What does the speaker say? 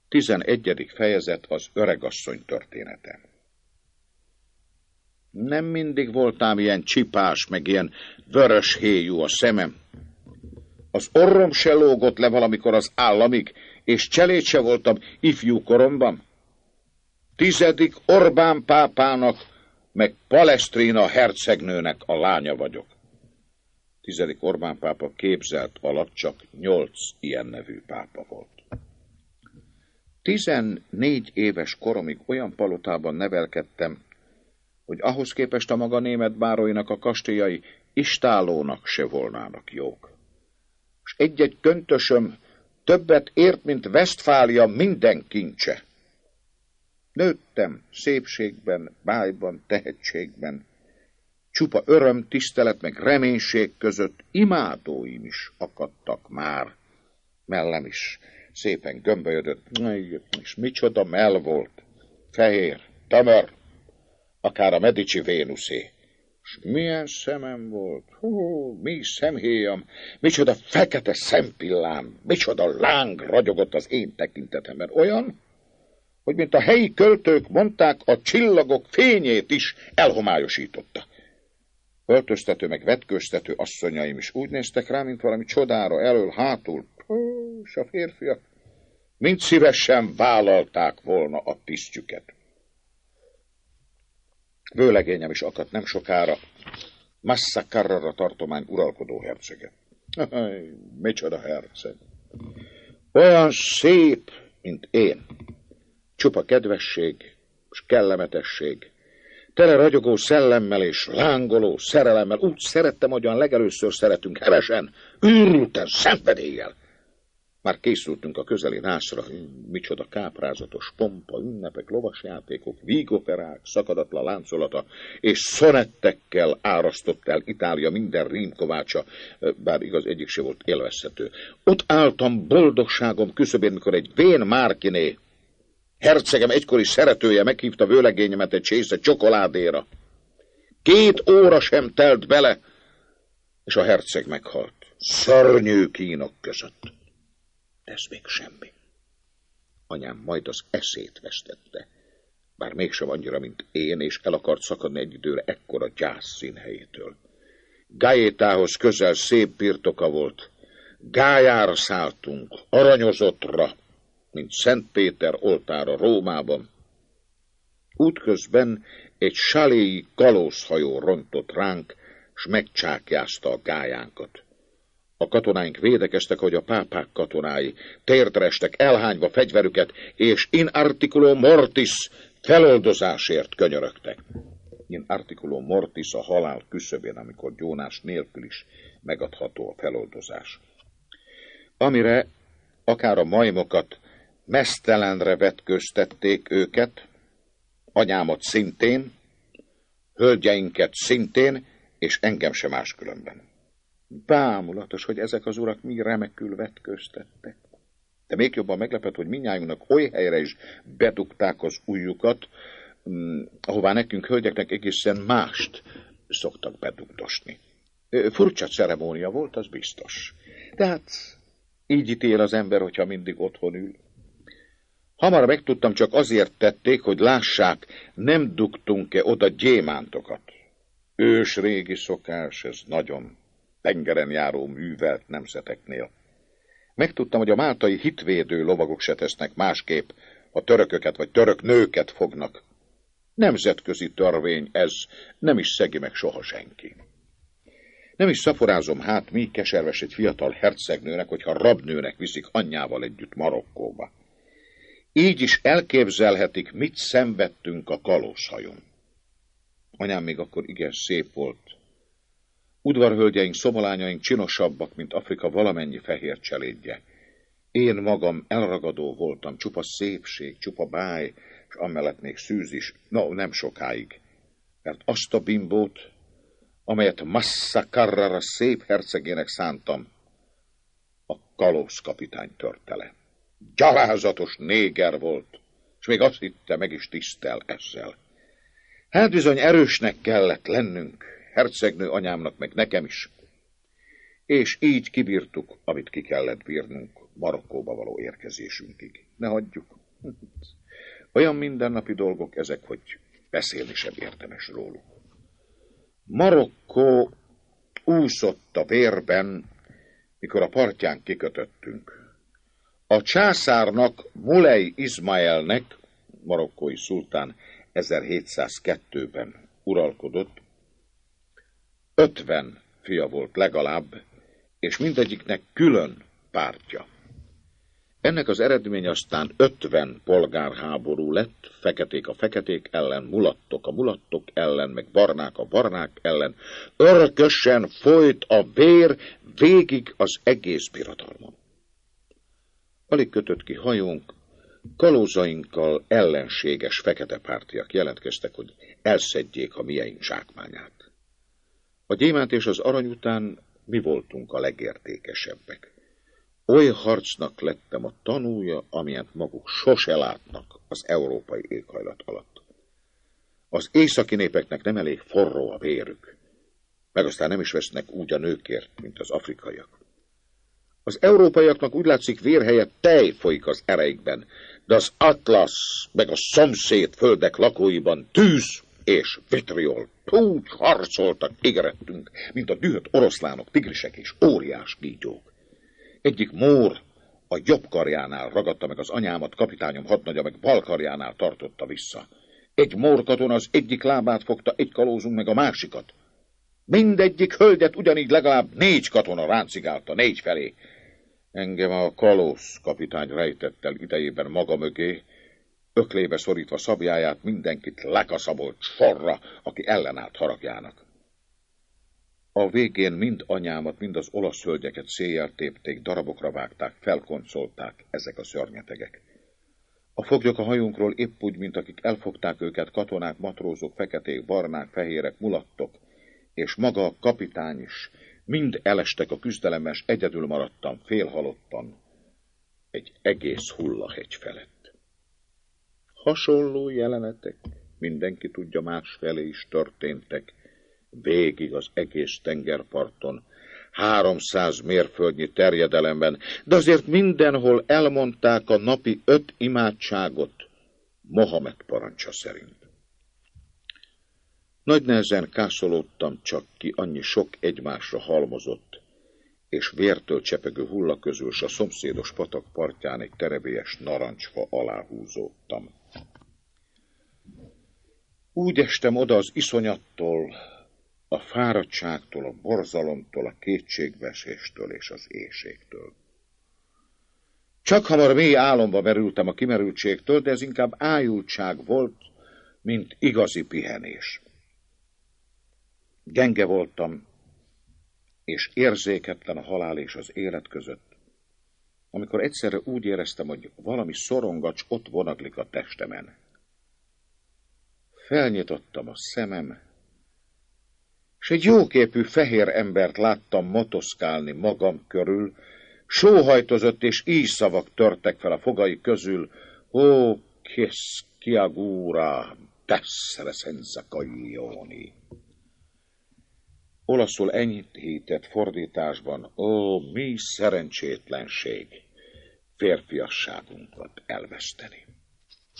11. fejezet az öregasszony története. Nem mindig voltám ilyen csipás, meg ilyen vörös héjú a szemem. Az orrom se lógott le valamikor az államig, és cselét se voltam ifjú koromban. 10. Orbán pápának, meg Palestrina hercegnőnek a lánya vagyok. 10. Orbán pápa képzelt alatt csak 8 ilyen nevű pápa volt. 14 éves koromig olyan palotában nevelkedtem, hogy ahhoz képest a maga német báróinak a kastélyai istálónak se volnának jók. És egy-egy köntösöm többet ért, mint Westfália minden kincse. Nőttem szépségben, bájban, tehetségben, csupa öröm, tisztelet, meg reménység között imádóim is akadtak már. Mellem is szépen gömbölyödött, és micsoda mell volt, fehér, tömör, akár a Medici Vénuszé. És milyen szemem volt, mi szemhéjam, micsoda fekete szempillám, micsoda láng ragyogott az én tekintetemben. Olyan, hogy mint a helyi költők mondták, a csillagok fényét is elhomályosította. Öltöztető meg vetköztető asszonyaim is úgy néztek rá, mint valami csodára, elől, hátul, és a férfiak mind szívesen vállalták volna a tisztjüket. Vőlegényem is akadt nem sokára, Massa Carrara tartomány uralkodó hercege. Micsoda herceg! Olyan szép, mint én. Csupa kedvesség és kellemetesség. Tele ragyogó szellemmel és lángoló szerelemmel. Úgy szerettem, ahogyan legelőször szeretünk, hevesen, őrülten, szenvedéllyel. Már készültünk a közeli nászra, micsoda káprázatos pompa, ünnepek, lovasjátékok, vígoperák, szakadatlan láncolata, és szonettekkel árasztott el Itália minden rímkovácsa, bár igaz, egyik se volt élvezhető. Ott álltam boldogságom küszöbén, mikor egy vén Márkiné, hercegem egykori szeretője meghívta vőlegényemet egy csésze csokoládéra. 2 óra sem telt bele, és a herceg meghalt. Szörnyű kínok között. De ez még semmi. Anyám majd az eszét vesztette, bár mégsem annyira, mint én, és el akart szakadni egy időre ekkora gyász színhelyétől. Gaétához közel szép birtoka volt. Gályára szálltunk, aranyozottra, mint Szent Péter oltára Rómában. Útközben egy saléi kalózhajó rontott ránk, s megcsákjázta a gályánkat. A katonáink védekeztek, hogy a pápák katonái, térdre estek, elhányva fegyverüket, és in articulo mortis feloldozásért könyörögtek. In articulo mortis a halál küszöbén, amikor gyónás nélkül is megadható a feloldozás. Amire akár a majmokat meztelenre vetköztették őket, anyámat szintén, hölgyeinket szintén, és engem sem máskülönben. Bámulatos, hogy ezek az urak mi remekül vetköztettek. De még jobban meglepett, hogy mindnyájunknak oly helyre is bedugták az ujjukat, ahová nekünk hölgyeknek egészen mást szoktak bedugdosni. Furcsa ceremónia volt, az biztos. De hát így ítél az ember, hogyha mindig otthon ül. Hamar megtudtam, csak azért tették, hogy lássák, nem dugtunk-e oda gyémántokat. Ős régi szokás, ez nagyon tengeren járó művelt nemzeteknél. Megtudtam, hogy a máltai hitvédő lovagok se tesznek másképp, ha törököket vagy török nőket fognak. Nemzetközi törvény ez, nem is szegi meg soha senki. Nem is szaporázom hát, mi keserves egy fiatal hercegnőnek, hogyha rabnőnek viszik anyjával együtt Marokkóba. Így is elképzelhetik, mit szenvedtünk a kalózhajón. Anyám még akkor igen szép volt. Udvarhölgyeink, szomolányaink csinosabbak, mint Afrika valamennyi fehér cselédje. Én magam elragadó voltam, csupa szépség, csupa báj, és amellett még szűz is, nem sokáig. Mert azt a bimbót, amelyet Massa Carrara szép hercegének szántam, a kalózkapitány törte le. Gyalázatos néger volt, és még azt hitte, meg is tisztel ezzel. Hát bizony erősnek kellett lennünk, hercegnő anyámnak, meg nekem is. És így kibírtuk, amit ki kellett bírnunk Marokkóba való érkezésünkig. Ne hagyjuk. Olyan mindennapi dolgok ezek, hogy beszélni sem érdemes róluk. Marokkó úszott a vérben, mikor a partján kikötöttünk. A császárnak, Muley Izmaelnek, marokkói szultán 1702-ben uralkodott, 50 fia volt legalább, és mindegyiknek külön pártja. Ennek az eredmény aztán 50 polgárháború lett, feketék a feketék ellen, mulattok a mulattok ellen, meg barnák a barnák ellen. Örökösen folyt a vér végig az egész birodalmon. Alig kötött ki hajónk, kalózainkkal ellenséges fekete pártiak jelentkeztek, hogy elszedjék a mieink zsákmányát. A gyémánt és az arany után mi voltunk a legértékesebbek. Oly harcnak lettem a tanúja, amilyet maguk sose látnak az európai éghajlat alatt. Az északi népeknek nem elég forró a vérük, meg aztán nem is vesznek úgy a nőkért, mint az afrikaiak. Az európaiaknak úgy látszik vér helyett tej folyik az ereikben, de az Atlasz meg a szomszéd földek lakóiban tűz és vitriol. Úgy harcoltak, égerettünk, mint a dühött oroszlánok, tigrisek és óriás kígyók. Egyik mór a jobb karjánál ragadta meg az anyámat, kapitányom hadnagya meg bal karjánál tartotta vissza. Egy mór katona az egyik lábát fogta, egy kalózunk meg a másikat. Mindegyik hölgyet ugyanígy legalább 4 katona ráncigálta 4 felé. Engem a kalóz kapitány rejtett el idejében maga mögé, öklébe szorítva szabjáját mindenkit lekaszabolt sorra, aki ellenállt haragjának. A végén mind anyámat, mind az olasz hölgyeket széjjel tépték, darabokra vágták, felkoncolták ezek a szörnyetegek. A foglyok a hajunkról épp úgy, mint akik elfogták őket, katonák, matrózok, feketék, barnák, fehérek, mulattok, és maga a kapitány is, mind elestek a küzdelemben, s egyedül maradtam, félhalottan, egy egész hullahegy felett. Hasonló jelenetek, mindenki tudja, másfelé is történtek, végig az egész tengerparton, 300 mérföldnyi terjedelemben, de azért mindenhol elmondták a napi 5 imádságot Mohamed parancsa szerint. Nagy nehezen kászolódtam csak ki, annyi sok egymásra halmozott, és vértől csepegő hulla közül s a szomszédos patak partján egy terebélyes narancsfa alá húzódtam. Úgy estem oda az iszonyattól, a fáradtságtól, a borzalomtól, a kétségbeeséstől és az éhségtől. Csak hamar mély álomba merültem a kimerültségtől, de ez inkább ájultság volt, mint igazi pihenés. Gyenge voltam, és érzéketlen a halál és az élet között, amikor egyszerre úgy éreztem, hogy valami szorongacs ott vonaglik a testemen. Felnyitottam a szemem, és egy jóképű fehér embert láttam motoszkálni magam körül, sóhajtozott és ízszavak törtek fel a fogai közül. Ó, kész kiagúra, tessere senza coglioni. Olaszul enyhített fordításban, ó, mi szerencsétlenség férfiasságunkat elveszteni.